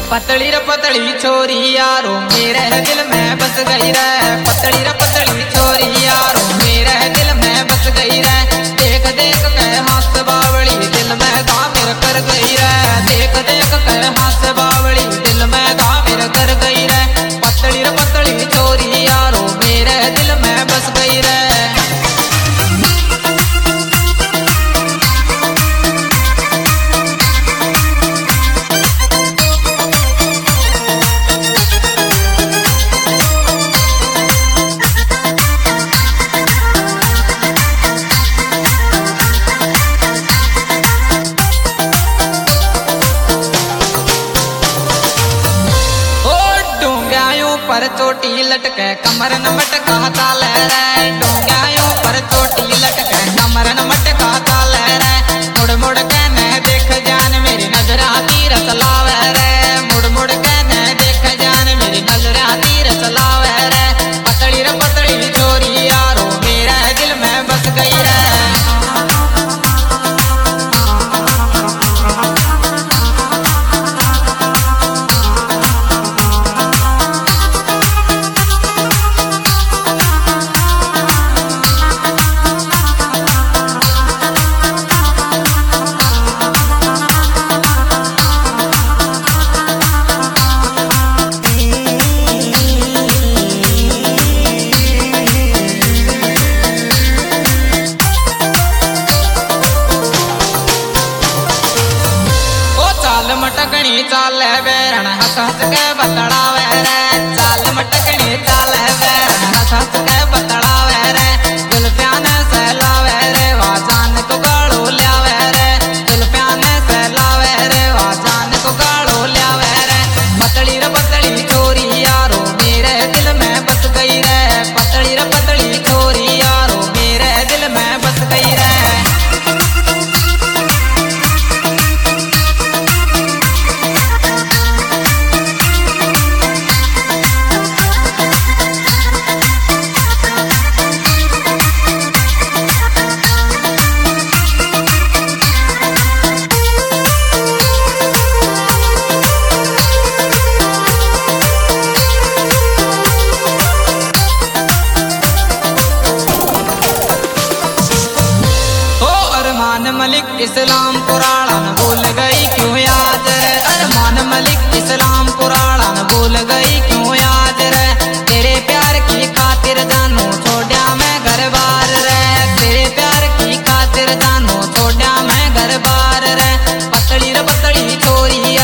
पतली रे पतली छोरी यारो मेरे दिल में बस गई रे। पतली रे पतली छोरी यारो मेरे दिल में बस गई रे। देख देख के हाथ बावली दिल में घामेर कर गई रे। देख देख के हाथ बावली दिल में घामेर कर गई रे। पतली रे पतली छोरी यारो मेरे दिल में बस गई रे। पर चोटी लटके कमर न मटका ताल रे। डोंगायों पर चोटी लटके कमर न मटका ताल रे। मुड़ मुड़ के न देख जान मेरी नजर आती रसलावे रे। मुड़ मुड़ के न देख जान मेरी नजर आती रसलावे रे। पतली रे पतली छोरी यारो मेरे दिल में बस गई रे। मटकनी चाल बैरण हंस हंस के बतड़ावे रे। चाल मटकनी चाल बैरण हंस हंस के बतड़ावे रे। जुल्फियां ने सहलावे रे वा जान को गाड़ो ल्यावे रे। जुल्फियां ने सहलावे रे वा जान को गाड़ो ल्यावे रे। पतली रे पतली छोरी यारो मेरे दिल में बस गई रे। पतली रे पतली छोरी यारो मेरे दिल में बस गई रे। मलिक इस्लाम पुराण भूल गई क्यों याद रे। अरमान मलिक इस्लाम पुराण भूल गई क्यों याद रे। तेरे प्यार की खातिर जानू छोड़ा मैं घर बार रे। तेरे प्यार की खातिर जानू छोड़ा मैं घर बार रे। पतली रे पतली छोरी